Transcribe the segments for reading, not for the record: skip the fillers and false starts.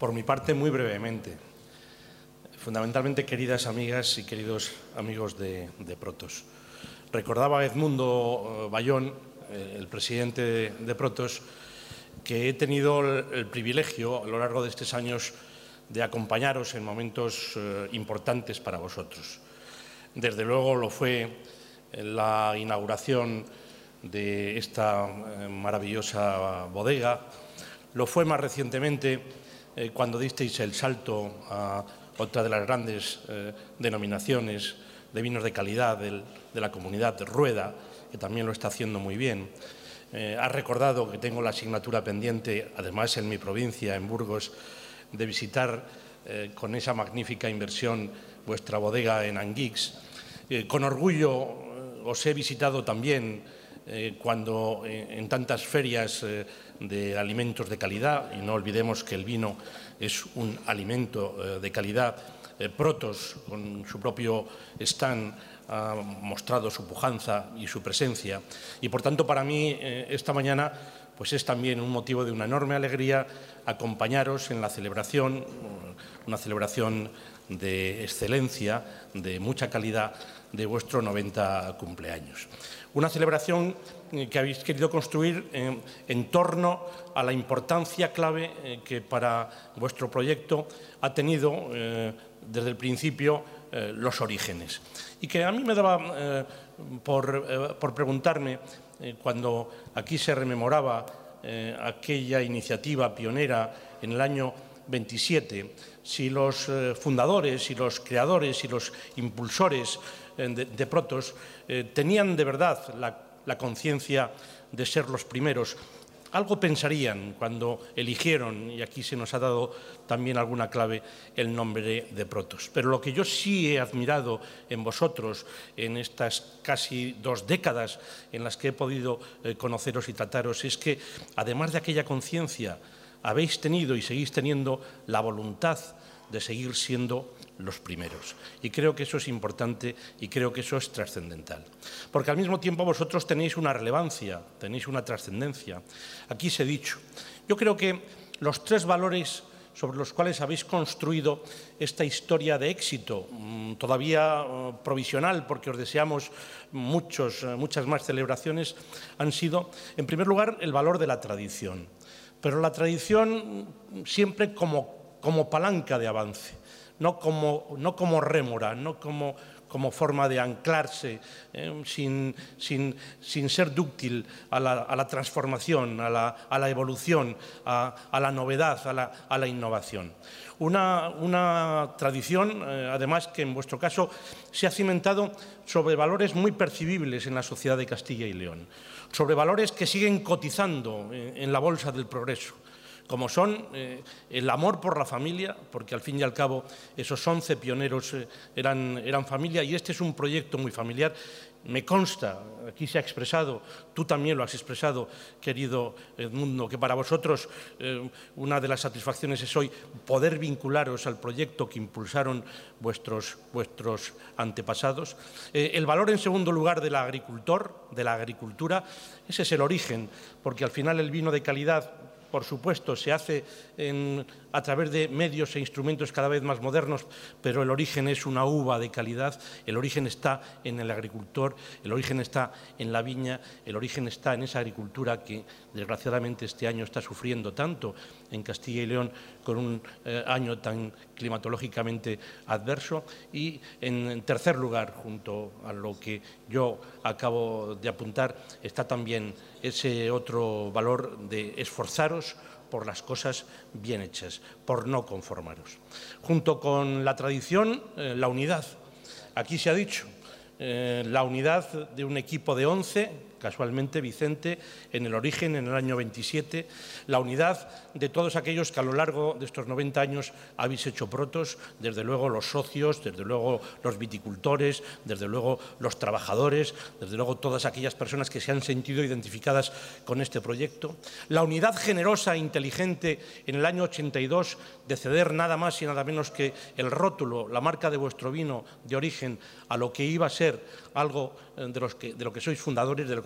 Por mi parte, muy brevemente. Fundamentalmente, queridas amigas y queridos amigos de Protos. Recordaba Edmundo Bayón, el presidente de Protos, que he tenido el privilegio a lo largo de estos años de acompañaros en momentos importantes para vosotros. Desde luego lo fue la inauguración de esta maravillosa bodega, lo fue más recientemente cuando disteis el salto a otra de las grandes denominaciones de vinos de calidad de la comunidad de Rueda, que también lo está haciendo muy bien. Has recordado que tengo la asignatura pendiente, además en mi provincia, en Burgos, de visitar con esa magnífica inversión vuestra bodega en Anguix. Con orgullo os he visitado también cuando en tantas ferias de alimentos de calidad, y no olvidemos que el vino es un alimento de calidad, Protos, con su propio stand, ha mostrado su pujanza y su presencia. Y, por tanto, para mí, esta mañana pues es también un motivo de una enorme alegría acompañaros en la celebración, una celebración de excelencia, de mucha calidad, de vuestro 90 cumpleaños. Una celebración que habéis querido construir en torno a la importancia clave que para vuestro proyecto ha tenido desde el principio los orígenes. Y que a mí me daba por preguntarme, cuando aquí se rememoraba aquella iniciativa pionera en el año 27, si los fundadores y los creadores y los impulsores de Protos tenían de verdad la conciencia de ser los primeros. Algo pensarían cuando eligieron, y aquí se nos ha dado también alguna clave, el nombre de Protos. Pero lo que yo sí he admirado en vosotros en estas casi 2 décadas en las que he podido conoceros y trataros es que, además de aquella conciencia, habéis tenido y seguís teniendo la voluntad de seguir siendo los primeros. Y creo que eso es importante y creo que eso es trascendental. Porque al mismo tiempo vosotros tenéis una relevancia, tenéis una trascendencia. Aquí se ha dicho. Yo creo que los 3 valores sobre los cuales habéis construido esta historia de éxito, todavía provisional, porque os deseamos muchas más celebraciones, han sido, en primer lugar, el valor de la tradición. Pero la tradición siempre como palanca de avance, no como rémora, no como forma de anclarse sin ser dúctil a la transformación, a la evolución, a la novedad, a la innovación. Una tradición, además, que en vuestro caso se ha cimentado sobre valores muy percibibles en la sociedad de Castilla y León, sobre valores que siguen cotizando en la bolsa del progreso, como son el amor por la familia, porque al fin y al cabo esos 11 pioneros eran familia, y este es un proyecto muy familiar. Me consta, aquí se ha expresado, tú también lo has expresado, querido Edmundo, que para vosotros una de las satisfacciones es hoy poder vincularos al proyecto que impulsaron vuestros antepasados. El valor, en segundo lugar, del agricultor, de la agricultura, ese es el origen, porque al final el vino de calidad, por supuesto, se hace a través de medios e instrumentos cada vez más modernos, pero el origen es una uva de calidad, el origen está en el agricultor, el origen está en la viña, el origen está en esa agricultura que, desgraciadamente, este año está sufriendo tanto en Castilla y León con un año tan climatológicamente adverso. Y, en tercer lugar, junto a lo que yo acabo de apuntar, está también ese otro valor de esforzaros por las cosas bien hechas, por no conformaros. Junto con la tradición, la unidad. Aquí se ha dicho, la unidad de un equipo de 11, casualmente Vicente, en el origen, en el año 27, la unidad de todos aquellos que a lo largo de estos 90 años habéis hecho Protos, desde luego los socios, desde luego los viticultores, desde luego los trabajadores, desde luego todas aquellas personas que se han sentido identificadas con este proyecto. La unidad generosa e inteligente en el año 82 de ceder nada más y nada menos que el rótulo, la marca de vuestro vino de origen, a lo que iba a ser algo de lo que sois fundadores, de lo que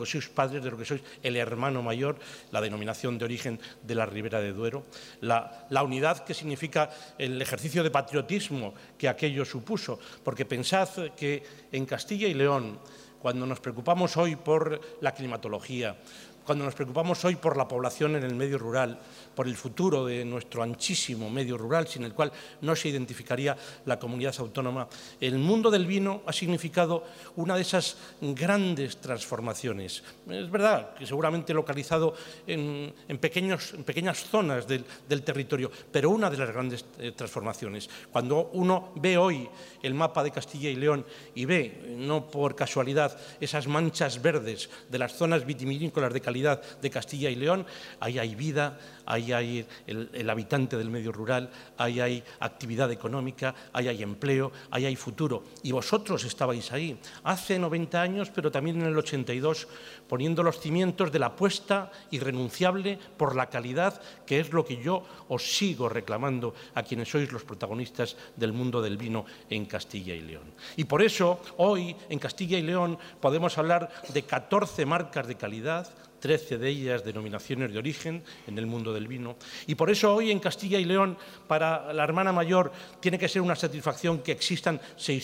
que sois padres, de lo que sois el hermano mayor, la denominación de origen de la Ribera de Duero, la unidad que significa el ejercicio de patriotismo que aquello supuso, porque pensad que en Castilla y León, cuando nos preocupamos hoy por la climatología, cuando nos preocupamos hoy por la población en el medio rural, por el futuro de nuestro anchísimo medio rural, sin el cual no se identificaría la comunidad autónoma, el mundo del vino ha significado una de esas grandes transformaciones. Es verdad que seguramente localizado en pequeñas zonas del territorio, pero una de las grandes transformaciones. Cuando uno ve hoy el mapa de Castilla y León y ve, no por casualidad, esas manchas verdes de las zonas vitivinícolas de calidad de Castilla y León, ahí hay vida, ahí hay el habitante del medio rural, ahí hay actividad económica, ahí hay empleo, ahí hay futuro. Y vosotros estabais ahí hace 90 años, pero también en el 82, poniendo los cimientos de la apuesta irrenunciable por la calidad, que es lo que yo os sigo reclamando a quienes sois los protagonistas del mundo del vino en Castilla y León. Y por eso hoy en Castilla y León podemos hablar de 14 marcas de calidad, 13 de ellas denominaciones de origen en el mundo del vino. Y por eso hoy en Castilla y León, para la hermana mayor, tiene que ser una satisfacción que existan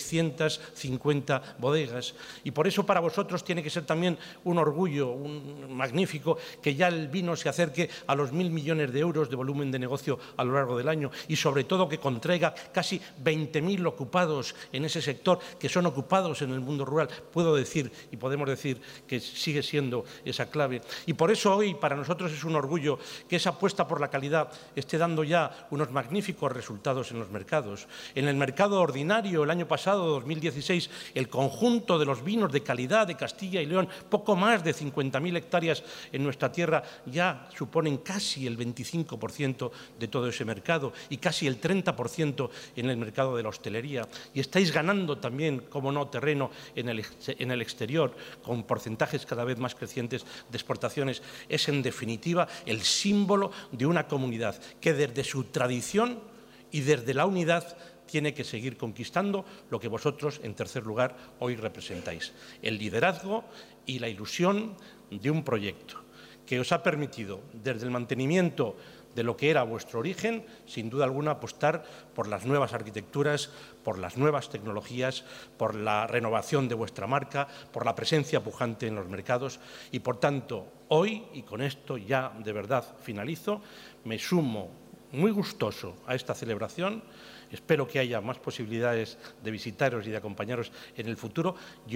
650 bodegas. Y por eso para vosotros tiene que ser también un orgullo, un magnífico, que ya el vino se acerque a los 1.000 millones de euros de volumen de negocio a lo largo del año y sobre todo que contraiga casi 20.000 ocupados en ese sector, que son ocupados en el mundo rural. Puedo decir y podemos decir que sigue siendo esa clave. Y por eso hoy para nosotros es un orgullo que esa apuesta por la calidad esté dando ya unos magníficos resultados en los mercados. En el mercado ordinario, el año pasado, 2016, el conjunto de los vinos de calidad de Castilla y León, poco más de 50.000 hectáreas en nuestra tierra, ya suponen casi el 25% de todo ese mercado y casi el 30% en el mercado de la hostelería. Y estáis ganando también, como no, terreno en el exterior, con porcentajes cada vez más crecientes de exportaciones. Es, en definitiva, el símbolo de una comunidad que desde su tradición y desde la unidad tiene que seguir conquistando lo que vosotros, en tercer lugar, hoy representáis. El liderazgo y la ilusión de un proyecto que os ha permitido, desde el mantenimiento de lo que era vuestro origen, sin duda alguna apostar por las nuevas arquitecturas, por las nuevas tecnologías, por la renovación de vuestra marca, por la presencia pujante en los mercados y, por tanto, hoy, y con esto ya de verdad finalizo, me sumo muy gustoso a esta celebración. Espero que haya más posibilidades de visitaros y de acompañaros en el futuro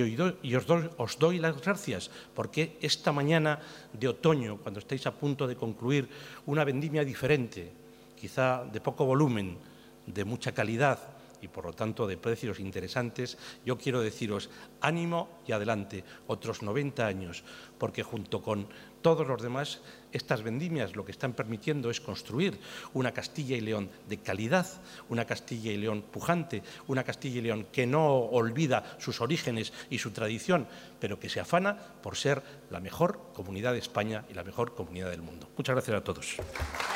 y os doy las gracias porque esta mañana de otoño, cuando estáis a punto de concluir una vendimia diferente, quizá de poco volumen, de mucha calidad y por lo tanto de precios interesantes, yo quiero deciros ánimo y adelante, otros 90 años, porque junto con todos los demás, estas vendimias lo que están permitiendo es construir una Castilla y León de calidad, una Castilla y León pujante, una Castilla y León que no olvida sus orígenes y su tradición, pero que se afana por ser la mejor comunidad de España y la mejor comunidad del mundo. Muchas gracias a todos.